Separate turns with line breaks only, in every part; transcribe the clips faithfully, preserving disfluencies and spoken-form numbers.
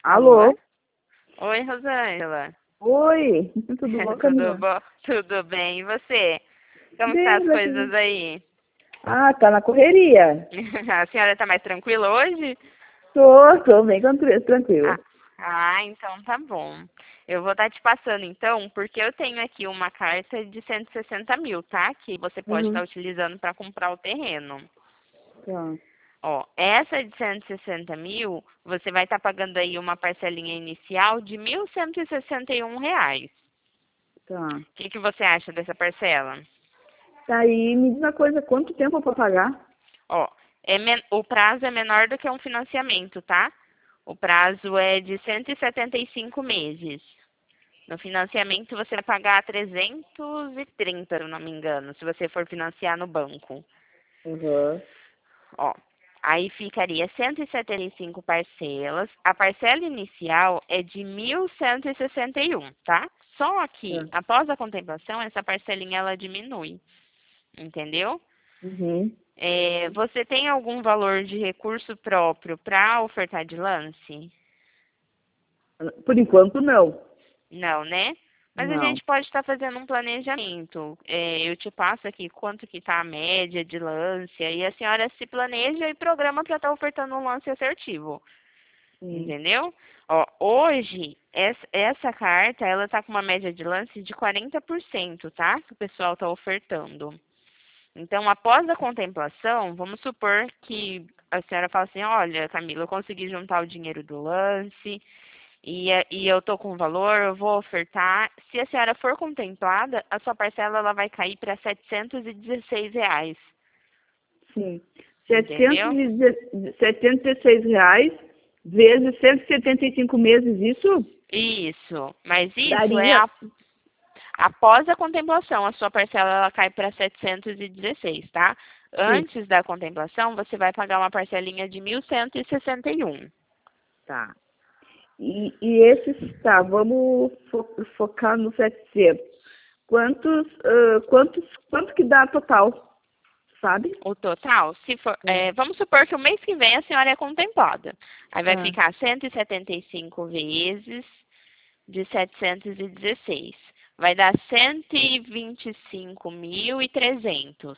Alô?
Alô? Oi, Rosângela.
Oi, tudo bom,
Tudo
Camila?
bom? Tudo bem? E você? Como estão
Bem,
as
graças.
coisas aí?
Ah, tá na correria.
A senhora está mais tranquila hoje?
Tô, tô bem tran-
Ah,
tranquila.
ah, então tá bom. Eu vou estar te passando então, porque eu tenho aqui uma carta de cento e sessenta mil, tá? Que você pode estar
Uhum.
utilizando para comprar o terreno.
Tá,
Ó, essa de cento e sessenta mil, você vai estar pagando aí uma parcelinha inicial de mil cento e sessenta e um reais.
tá.
O que que você acha dessa parcela?
Tá aí, me diz uma coisa, quanto tempo pra pagar?
Ó, é men- o prazo é menor do que um financiamento, tá? O prazo é de cento e setenta e cinco meses. No financiamento você vai pagar trezentos e trinta, se eu não me engano, se você for financiar no banco.
Uhum.
Ó, aí ficaria cento e setenta e cinco parcelas. A parcela inicial é de mil cento e sessenta e um, tá? Só que,
Tá.
após a contemplação, essa parcelinha ela diminui, entendeu?
Uhum.
É, você tem algum valor de recurso próprio para ofertar de lance?
Por enquanto, não.
Não, né? Mas a
Não.
gente pode estar fazendo um planejamento. É, eu te passo aqui quanto que está a média de lance, e a senhora se planeja e programa para estar ofertando um lance assertivo.
Sim.
Entendeu? Ó, hoje, essa, essa carta, ela tá com uma média de lance de quarenta por cento, tá? Que o pessoal tá ofertando. Então, após a contemplação, vamos supor que a senhora fala assim, olha, Camila, eu consegui juntar o dinheiro do lance e, é- e eu tô com o valor, eu vou ofertar. Se a senhora for contemplada, a sua parcela ela vai cair para setecentos e dezesseis reais,
Sim. Setecentos
entendeu?
e deze- setenta e seis reais vezes cento e setenta e cinco meses, isso
Isso, mas isso é
daria.
a após a contemplação, a sua parcela ela cai para setecentos e dezesseis, tá?
Sim.
Antes da contemplação, você vai pagar uma parcelinha de mil cento e sessenta e um.
Tá. E, e esses, tá, vamos fo- focar no setecentos. Quantos, ah, quantos, quanto que dá total, sabe?
O total, se for,
É.
é, vamos supor que o mês que vem a senhora é contemplada. Aí vai
Tá.
ficar cento e setenta e cinco vezes de setecentos e dezesseis. Vai dar cento e vinte e cinco mil e trezentos.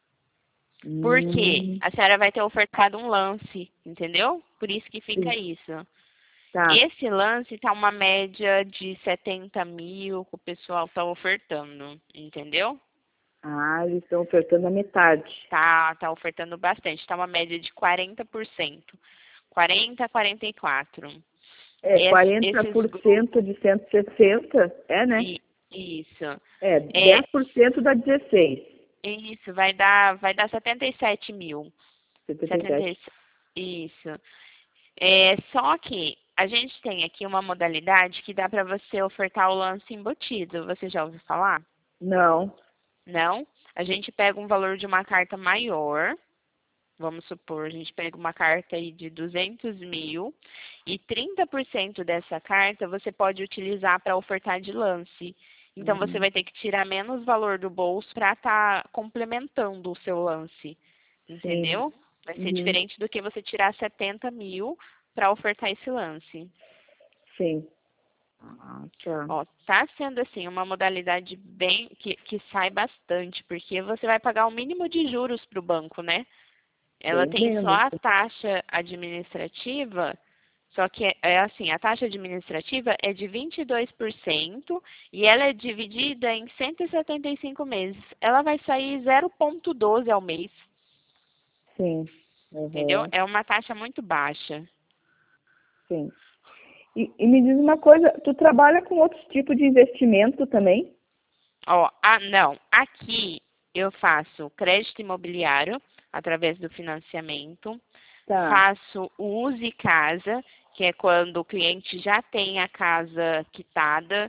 Por quê?
Hum,
A senhora vai ter ofertado um lance, entendeu? Por isso que fica
sim.
isso.
Tá.
Esse lance está uma média de setenta mil que o pessoal está ofertando, entendeu?
Ah, eles estão ofertando a metade.
Tá, tá ofertando bastante, está uma média de quarenta por cento. quarenta a quarenta e quatro.
É,
Es-
quarenta
esses
por cento
grupos,
de cento e sessenta, é, né?
e- isso.
É,
É,
dez por cento dá dezesseis.
isso, vai dar, vai dar setenta e sete mil.
setenta e
setenta
sete.
e sete. Isso. É, só que a gente tem aqui uma modalidade que dá para você ofertar o lance embutido. Você já ouviu falar?
Não.
Não? A gente pega um valor de uma carta maior. Vamos supor, a gente pega uma carta aí de duzentos mil e trinta por cento dessa carta você pode utilizar para ofertar de lance. Então você
Uhum.
vai ter que tirar menos valor do bolso para estar complementando o seu lance.
Sim.
Entendeu? Vai ser
Uhum.
diferente do que você tirar setenta mil para ofertar esse lance.
Sim. Ah, tá.
Ó, tá sendo assim uma modalidade bem que, que sai bastante, porque você vai pagar o mínimo de juros para o banco, né? Ela
Bem
tem só
menos.
a taxa administrativa, só que é, é assim, a taxa administrativa é de vinte e dois por cento e ela é dividida em cento e setenta e cinco meses. Ela vai sair zero vírgula doze ao mês,
Sim.
entendeu?
Uhum.
É uma taxa muito baixa.
Sim. E, e me diz uma coisa, tu trabalha com outros tipos de investimento também?
Ó, ah, não, aqui eu faço crédito imobiliário através do financiamento,
Tá.
faço o Use Casa, que é quando o cliente já tem a casa quitada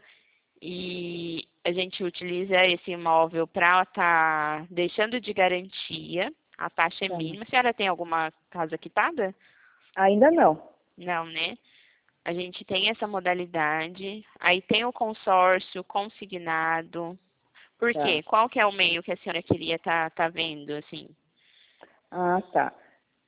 e a gente utiliza esse imóvel para estar deixando de garantia, a taxa é
Tá.
mínima. A senhora tem alguma casa quitada?
Ainda não.
Não, né? A gente tem essa modalidade. Aí tem o consórcio consignado. Por
Tá.
quê? Qual que é o meio que a senhora queria estar tá, tá vendo, assim?
Ah, tá.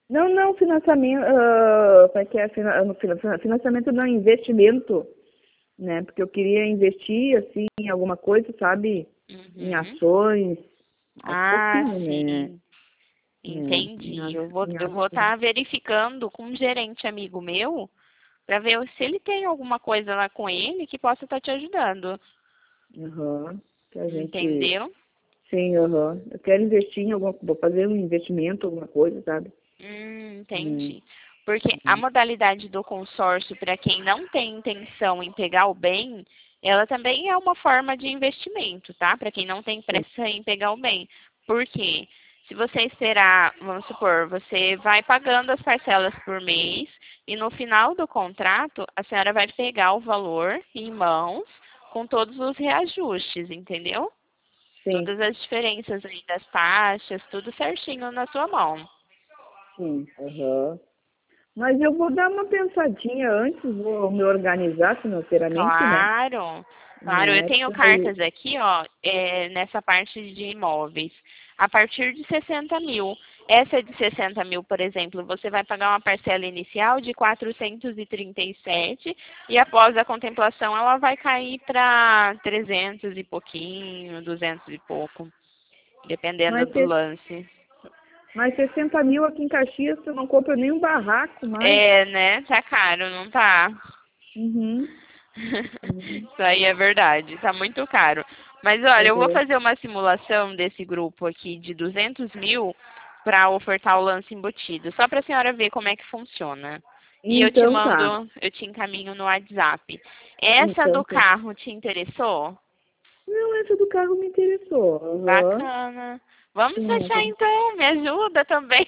Não, não, financiamento, ah, como é que é? Fina- no finan- Financiamento não, investimento, né? Porque eu queria investir, assim, em alguma coisa, sabe? Em
Uhum.
ações, aos
Ah,
pouquinhos, né?
sim.
Né? Em,
Entendi.
a-
Eu vou
em
eu vou
ações.
estar verificando com um gerente amigo meu para ver se ele tem alguma coisa lá com ele que possa estar te ajudando.
Aham. Que a gente,
Entendeu?
sim, aham. Eu quero investir em alguma, vou fazer um investimento, alguma coisa, sabe?
Hum,
Hum,
entendi. Porque a
hum.
modalidade do consórcio, para quem não tem intenção em pegar o bem, ela também é uma forma de investimento, tá? Para quem não tem
Sim,
pressa em pegar o bem. Por quê? Se você esperar, vamos supor, você vai pagando as parcelas por mês e no final do contrato a senhora vai pegar o valor em mãos com todos os reajustes, entendeu?
sim,
Todas as diferenças aí das taxas, tudo certinho na sua mão.
sim, aham. Mas eu vou dar uma pensadinha antes, vou me organizar financeiramente, né?
Claro, claro. Eu
Né?
tenho
Porque,
cartas aqui, ó, é, nessa parte de imóveis, a partir de sessenta mil. Essa de sessenta mil, por exemplo, você vai pagar uma parcela inicial de quatrocentos e trinta e sete e após a contemplação ela vai cair para trezentos e pouquinho, duzentos e pouco, dependendo
mas,
do
se-
lance.
mas sessenta mil aqui em Caxias, eu não compro nem um barraco mais.
É, né? Tá caro, não tá?
Uhum, uhum,
Isso aí é verdade, tá muito caro. Mas olha, eu vou
uhum.
fazer uma simulação desse grupo aqui de duzentos mil para ofertar o lance embutido, só para a senhora ver como é que funciona. E eu te
Então tá.
mando, eu te encaminho no WhatsApp. Essa
Então
do
tá.
carro te interessou?
Não, essa do carro me interessou. Aham.
Bacana. Vamos
Sim, essa
fechar
do...
então, me ajuda também.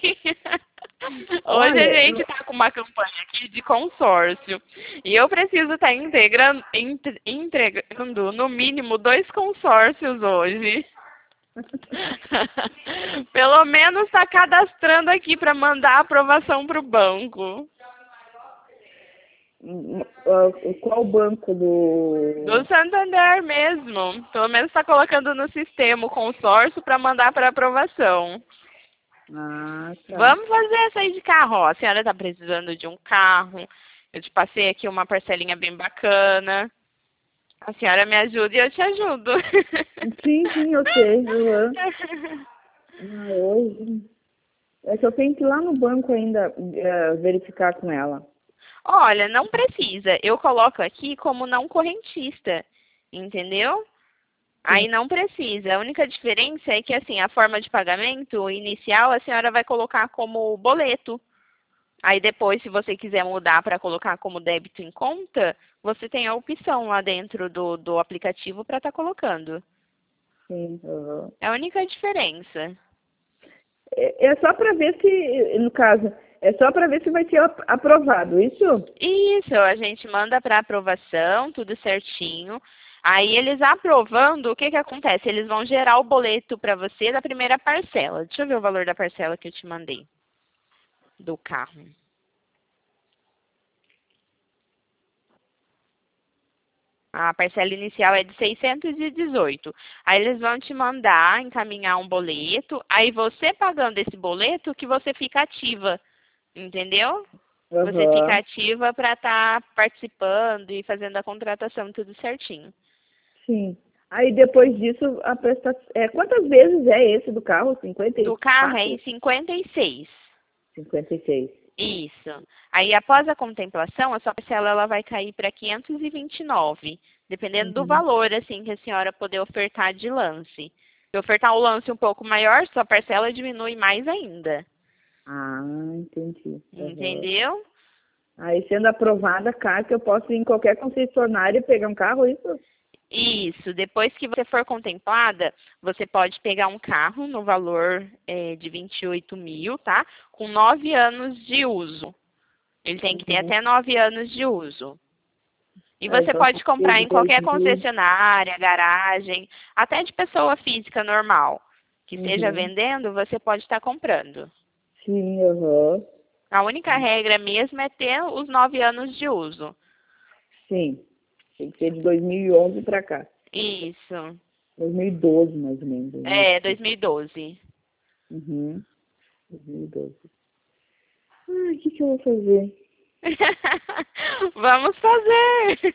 Hoje a
Olha,
gente
eu...
está com uma campanha aqui de consórcio e eu preciso estar integrando, entre- entregando no mínimo dois consórcios hoje. Pelo menos está cadastrando aqui para mandar a aprovação para o banco.
ah, qual banco
Do
do...
Santander mesmo. Pelo menos está colocando no sistema o consórcio para mandar para aprovação.
Ah, tá.
Vamos fazer essa aí de carro, ó. A senhora está precisando de um carro. Eu te passei aqui uma parcelinha bem bacana. A senhora me ajuda e eu te ajudo.
Sim, sim, eu sei. Aham. Ah, hoje... É que eu tenho que ir lá no banco ainda eh, verificar com ela.
Olha, não precisa. Eu coloco aqui como não correntista, entendeu?
Sim.
Aí não precisa. A única diferença é que assim, a forma de pagamento inicial a senhora vai colocar como boleto. Aí depois, se você quiser mudar para colocar como débito em conta, você tem a opção lá dentro do, do aplicativo para estar colocando.
Sim, aham.
É a única diferença.
É, é só para ver se, no caso, é só para ver se vai ser ap- aprovado, isso?
Isso, a gente manda para aprovação, tudo certinho. Aí eles aprovando, o que que acontece? Eles vão gerar o boleto para você da primeira parcela. Deixa eu ver o valor da parcela que eu te mandei do carro. A parcela inicial é de seiscentos e dezoito. Aí eles vão te mandar encaminhar um boleto. Aí você pagando esse boleto que você fica ativa, entendeu? Você fica
Aham,
ativa para estar participando e fazendo a contratação tudo certinho.
sim. Aí depois disso, a prestação. É, quantas vezes é esse do carro? Cinquenta e
Do carro é em
quatro?
cinquenta e seis.
Cinquenta e seis.
Isso. Aí após a contemplação, a sua parcela ela vai cair para quinhentos e vinte e nove, dependendo do
Uhum.
valor assim que a senhora poder ofertar de lance. Se ofertar um lance um pouco maior, sua parcela diminui mais ainda.
Ah, entendi. Aham.
Entendeu?
Aí sendo aprovada a carta, eu posso ir em qualquer concessionária e pegar um carro, isso?
Isso. Depois que você for contemplada, você pode pegar um carro no valor eh, de vinte e oito mil, tá? Com nove anos de uso. Ele tem que ter
Uhum.
até nove anos de uso. E
Ah,
você
então
pode
tem que ser
comprar
de
em qualquer
dois mil.
concessionária, garagem, até de pessoa física normal. Que esteja
Uhum.
vendendo, você pode estar comprando.
Sim, aham.
A única regra mesmo é ter os nove anos de uso.
Sim. Tem que ser de dois mil e onze para cá.
Isso.
dois mil e doze, mais ou menos.
É,
dois mil e doze.
dois mil e doze.
Uhum. dois mil e doze. Ai, o que, que eu vou fazer?
Vamos fazer!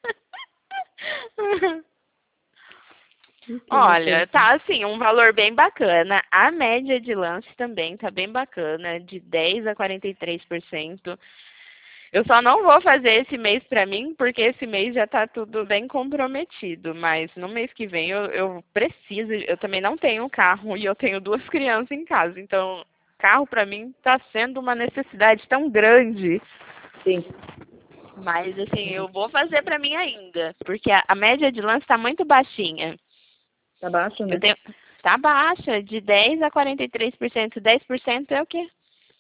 Que que eu vou
Olha,
fazer?
tá assim, um valor bem bacana. A média de lance também tá bem bacana, de dez a quarenta e três por cento. Eu só não vou fazer esse mês pra mim, porque esse mês já tá tudo bem comprometido. Mas no mês que vem eu, eu preciso. Eu também não tenho carro e eu tenho duas crianças em casa. Então, carro pra mim tá sendo uma necessidade tão grande.
Sim.
Mas assim, eu vou fazer pra mim ainda, porque a, a média de lance tá muito baixinha.
Tá baixo, né?
Eu tenho, tá baixa, de dez a quarenta e três por cento. dez por cento é o quê?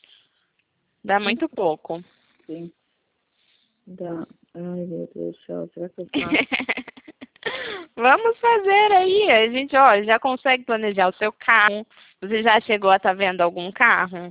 Dá muito pouco.
Sim. Dá. Ai, meu Deus do céu, será que eu faço?
Vamos fazer aí. A gente, ó, já consegue planejar o seu carro. Você já chegou a estar vendo algum carro?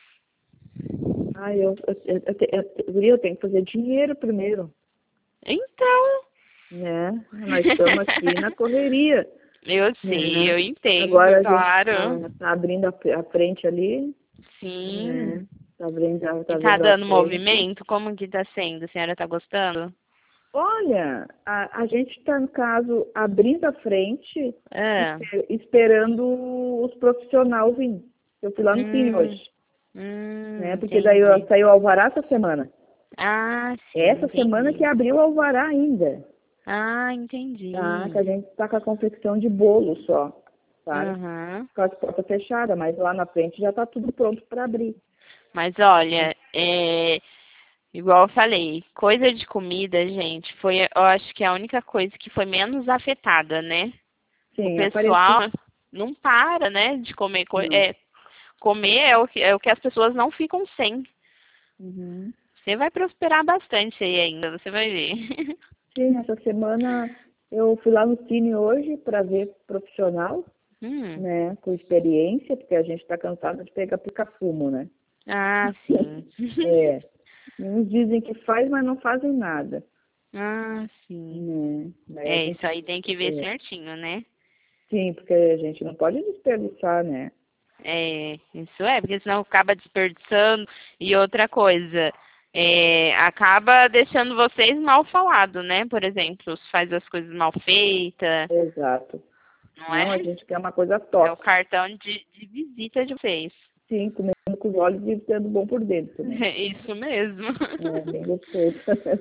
Ai, eu, eu, eu, eu, te- eu, eu, eu tenho que fazer dinheiro primeiro,
Então.
né? Nós estamos aqui na correria,
Eu sei,
né?
eu entendo,
Agora a gente
claro.
tá, tá abrindo a, a frente ali,
Sim.
né? Tá abrindo,
E
tá
tá
vendo a
dando
frente.
movimento? Como que tá sendo? A senhora tá gostando?
Olha, a, a gente está, no caso, abrindo a frente,
Ah.
espe- esperando os profissionais virem. Eu fui lá no Cine
Hum,
hoje,
hum,
né? Porque daí ó,
entendi.
saiu o alvará essa semana.
Ah, sim,
Essa semana que
entendi.
abriu o alvará ainda,
Ah,
tá? Que
entendi.
a gente está com a confecção de bolo só, sabe?
Uhum.
Com as portas fechadas, mas lá na frente já está tudo pronto para abrir.
Mas olha, é, igual eu falei, coisa de comida, gente, foi, eu acho que a única coisa que foi menos afetada, né? O
Sim, apareci.
pessoal não para, né, de comer coisa.
Não.
É, comer é o que, é o que as pessoas não ficam sem.
Uhum.
Você vai prosperar bastante aí ainda, você vai ver.
Sim, essa semana eu fui lá no Cine hoje para ver profissional,
Hum.
né, com experiência, porque a gente está cansado de pegar pica-fumo, né?
Ah, sim.
É, uns dizem que faz, mas não fazem nada,
Ah, sim.
né? Daí a
É, isso
gente,
aí tem que ver
é,
certinho, né?
sim, porque a gente não pode desperdiçar, né?
É, isso é, porque senão acaba desperdiçando. E outra coisa, é, acaba deixando vocês mal falados, né? Por exemplo, se faz as coisas mal feitas,
Exato.
não
Não, a
é?
gente quer uma coisa
É o
top.
cartão de, de visita de vocês.
Sim, comendo com os olhos e sendo bom por dentro, né?
É isso mesmo.
É bem gostoso.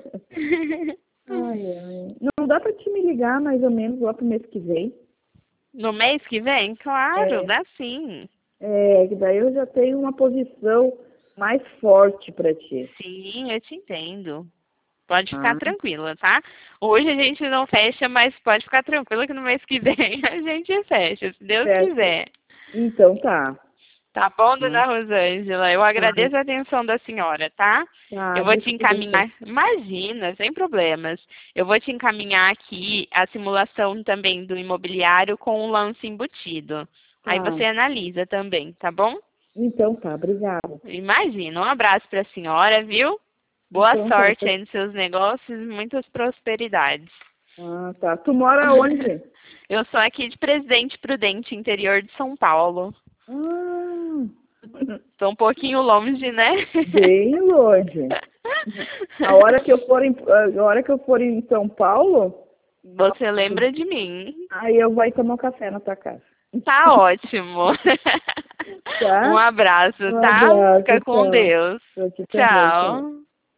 Ai, ai. Não dá para te me ligar mais ou menos lá pro mês que vem.
No mês que vem? Claro,
É,
dá sim.
é, que daí eu já tenho uma posição mais forte para ti.
Sim, eu te entendo. Pode ficar
Ah,
tranquila, tá? Hoje a gente não fecha, mas pode ficar tranquila que no mês que vem a gente fecha, se Deus
certo.
quiser.
Então tá.
Tá bom, dona
Ah,
Rosângela? Eu
tá,
agradeço a atenção da senhora, tá?
tá,
Eu vou te
desculpa então.
encaminhar. Imagina, sem problemas. Eu vou te encaminhar aqui a simulação também do imobiliário com o lance embutido. Aí
Tá.
você analisa também, tá bom?
Então tá, obrigada.
Imagina. Um abraço para a senhora, viu? Boa
Então tá.
sorte aí nos seus negócios e muitas prosperidades.
Ah, tá. Tu mora onde?
Eu sou aqui de Presidente Prudente, interior de São Paulo.
Ah,
Estou um pouquinho longe, né?
bem longe. A hora que eu for em, a hora que eu for em São Paulo,
Você lembra de mim?
aí eu vou tomar um café na tua casa.
Tá ótimo. Um
Tá?
abraço,
Um
tá?
abraço,
Fica com
tchau.
Deus.
Pra ti também, tchau.
Tchau.